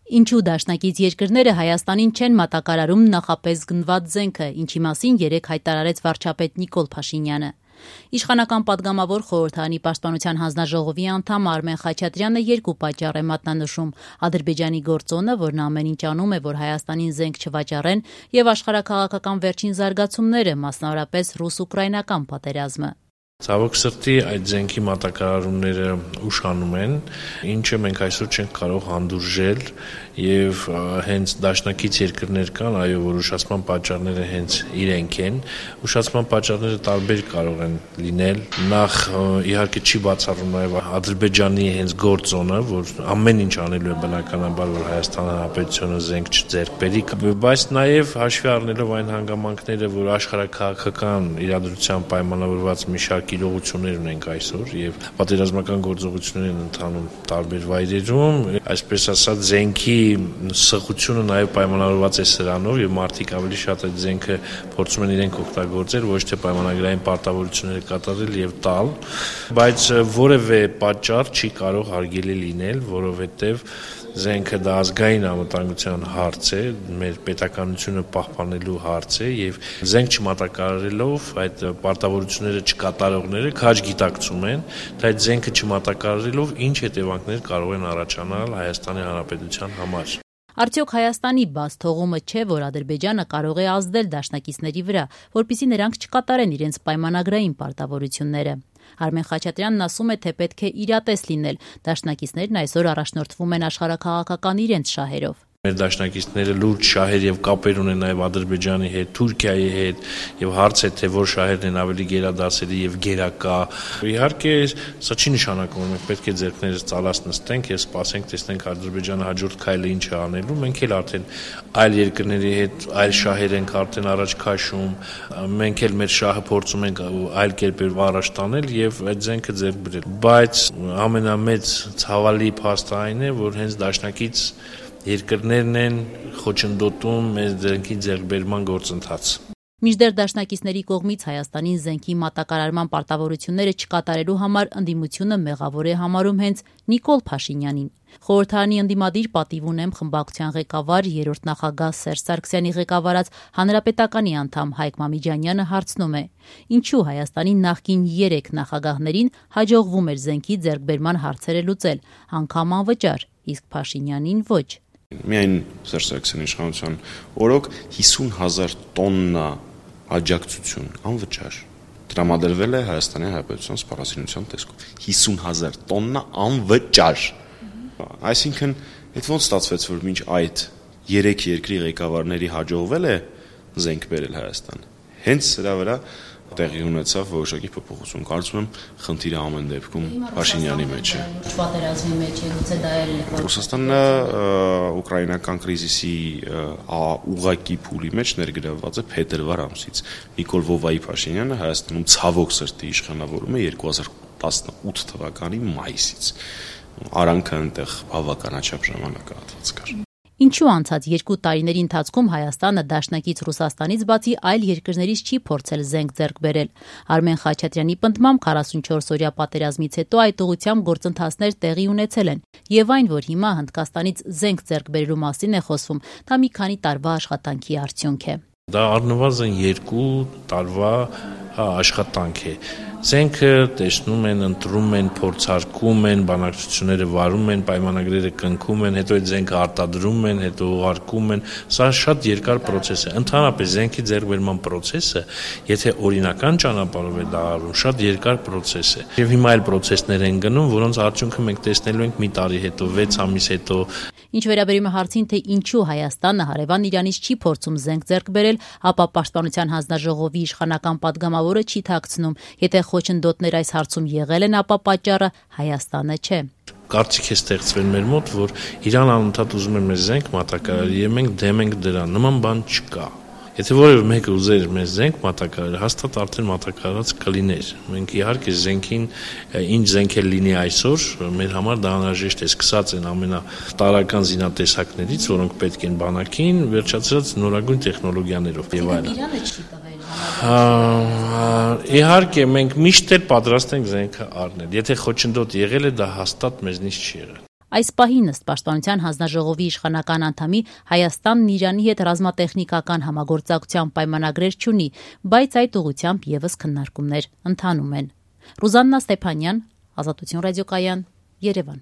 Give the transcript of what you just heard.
Ինչու դաշնակից երկրները Հայաստանին չեն մատակարարում նախապես գնված զենքը, ինչի մասին երեկ հայտարարեց վարչապետ Նիկոլ Փաշինյանը։ Իշխանական պատգամավոր խորհրդարանի պաշտպանության հանձնաժողովի անդամ Արմեն Խաչատրյանը երկու պատճառ է մատնանշում՝ Ադրբեջանի գործոնը, որն ամեն ինչ անում է, որ Հայաստանին զենք չվաճառեն, եւ աշխարհաքաղաքական վերջին զարգացումները, մասնավորապես ռուս-ուկրաինական պատերազմը։ Ցավոք սրտի այդ զենքի մատակարարումները ուշանում են, ինչը մենք այսօր չենք կարող հանդուրժել եւ հենց դաշնակից երկրներ կան, այո, որ ուշացման պատճառները հենց իրենք են։ Ուշացման պատճառները տարբեր կարող են լինել։ Նախ իհարկե չի բացառում նաեւ Ադրբեջանի հենց գործոնը, որ ամեն ինչ անելու է բնականաբար, որ Հայաստան Հանրապետությունը զենք չձեռք բերի, բայց նաեւ հաշվի առնելով այն հանգամանքները, որ աշխարհաքաղաքական իրադրության պայմանավորված մի շարք իրողություններ ունենք այսօր եւ պատերազմական գործողություններ են ընթանում տարբեր վայրերում, այսպես ասած զենքի սղությունը նաեւ պայմանավորված է սրանով եւ մարդիկ ավելի շատ այդ զենքը փորձում են իրենք օգտագործել, ոչ թե պայմանագրային պարտավորությունները կատարել եւ տալ, բայց որևէ պատճառ չի կարող հարգելի լինել, որովհետեւ զենքը դա ազգային անվտանգության հարց է, մեր պետականությունը պահպանելու հարց է եւ զենք չմատակարարելով այդ պարտավորությունները չկատարողները քաջ գիտակցում են, թե այդ զենքը չմատակարարելով ինչ հետևանքներ կարող են առաջանալ Հայաստանի Հանրապետության համար։ Արդյոք Հայաստանի բաց թողումը չէ, որ Ադրբեջանը կարող է ազդել դաշնակիցների վրա, որպեսզի նրանք չկատարեն իրենց պայմանագրային պարտավորությունները։ Արմեն Խաչատրյանն ասում է, թե պետք է իրատես լինել։ Դաշնակիցներն այսօր առաջնորդվում են աշխարհաքաղաքական իրենց շահերով։ Մեր դաշնակիցները լուրջ շահեր եւ կապեր ունեն նաեւ Ադրբեջանի հետ, Թուրքիայի հետ եւ հարց է թե որ շահերն են ավելի գերադասելի եւ գերակա։ Իհարկե, սա չի նշանակում, մենք պետք է ձեռքներս ծալած նստենք եւ սպասենք, տեսնենք Ադրբեջանը հաջորդ քայլը ինչ է անելու։ Մենք էլ արդեն այլ երկրների հետ այլ շահեր ենք արդեն առաջ քաշում։ Մենք էլ մեր շահը փորձում ենք այլ կերպերով առաջ տանել եւ այդ զենքը ձեռք բերել։ Բայց ամենամեծ ցավալի փաստը այն է, որ հենց դաշնակից երկրներն են խոչընդոտում մեր զենքի ձեռքբերման գործընթացը։ Մինչդեռ դաշնակիցների կողմից Հայաստանին զենքի մատակարարման պարտավորությունները չկատարելու համար ընդդիմությունը մեղավոր է համարում հենց Նիկոլ Փաշինյանին։ Խորհրդարանի ընդդիմադիր պատիվ ունեմ խմբակցության ղեկավար, երրորդ նախագահ Սերժ Սարգսյանի ղեկավարած Հանրապետականի անդամ Հայկ Մամիջանյանը հարցնում է. ինչու Հայաստանի նախկին 3 նախագահներին հաջողվում էր զենքի ձեռքբերման հարցերը լուծել, անգամ անվճար, իսկ Փաշինյանին ոչ։ Միայն Սերժ Սարգսյանի իշխանության օրոք 50,000 տոննա աջակցություն անվճար տրամադրվել է Հայաստանի Հանրապետության սպառազինության տեսքով 50,000 տոննա անվճար։ Այսինքն, այդ ոնց ստացվեց, որ մինչ այդ 3 երկրի ղեկավարների հաջողվել է զենք բերել Հայաստան։ Հենց սրա վրա տեղի ունեցավ որոշակի փոփոխություն։ Կարծում եմ, խնդիրը ամեն դեպքում Փաշինյանի մեջ է։ Պատերազմի մեջ է, գուցե դա էլ է։ Ռուսաստանը ուկրաինական կրիզիսի ուղղակի փուլի մեջ ներգրավված է փետրվար ամսից։ Նիկոլ Վովայի Փաշինյանը Հայաստանում ցավոք սրտի իշխանավորում է 2018 թվականի մայիսից։ Արանքը այնտեղ բավականաչափ ժամանակահատված կար։ Ինչու անցած 2 տարիների ընթացքում Հայաստանը դաշնակից Ռուսաստանից բացի այլ երկրներից չի փորձել զենք ձեռք բերել։ Արմեն Խաչատրյանի պնդմամբ 44-օրյա պատերազմից հետո այդ ուղղությամբ գործընթացներ տեղի ունեցել են, եւ այն, որ հիմա Հնդկաստանից զենք ձեռք բերելու մասին է խոսվում, դա մի քանի տարվա աշխատանքի արդյունք է։ Դա առնվազն 2 տարվա աշխատանք է։ Զենքը տեսնում են, ընտրում են, փորձարկում են, բանակցությունները վարում են, պայմանագրերը կնքում են, հետո այդ զենքը արտադրում են, հետո ուղարկում են։ Սա շատ երկար process է։ Ընդհանրապես զենքի ձեռքբերման process-ը, եթե օրինական ճանապարհով է դա արվում, շատ երկար process է։ Եվ հիմա այլ process-ներ են գնում, որոնց արդյունքը մենք տեսնելու ենք մի տարի հետո, 6 ամիս հետո։ Ինչ վերաբերում է հարցին, թե ինչու Հայաստանը հարևան Իրանից չի փորձում զենք ձեռք բերել, ապա Պաշտպանության հանձնաժողովի իշխանական պատգամավորը չի թաքցնում։ Եթե խոչընդոտներ այս հարցում եղել են, ապա պատճառը Հայաստանը չէ։ Կարծիք է ստեղծվել մեր մոտ, որ Իրանը անընդհատ ուզում է մեր զենք մատակարարել, եւ մենք դեմ ենք դրան։ Նման բան չկա։ Եթե որևէ մեկը ուզեր մեր զենք մատակարարել, հաստատ արդեն մատակարարած կլիներ։ Մենք իհարկե զենքին ինչ զենք էլ լինի այսօր, մեր համար դա անհրաժեշտ է, սկսած են ամենատարրական զինատեսակներից, որոնք պետք են բանակին, վերջացրած նորագույն տեխնոլոգիաներով եւ այլն։ Իրանը չի տվել։ Իհարկե մենք միշտ էլ պատրաստ ենք զենքը առնել։ Եթե խոչընդոտ եղել է, դա հաստատ մեզնից չի եղել։ Այս պահին ըստ Պաշտպանության հանձնաժողովի իշխանական անդամի Հայաստանն Իրանի հետ ռազմատեխնիկական համագործակցության պայմանագրեր չունի, բայց այդ ուղղությամբ ևս քննարկումներ ընթանում են։ Ռուզաննա Ստեփանյան, Ազատություն ռադիոկայան, Երևան։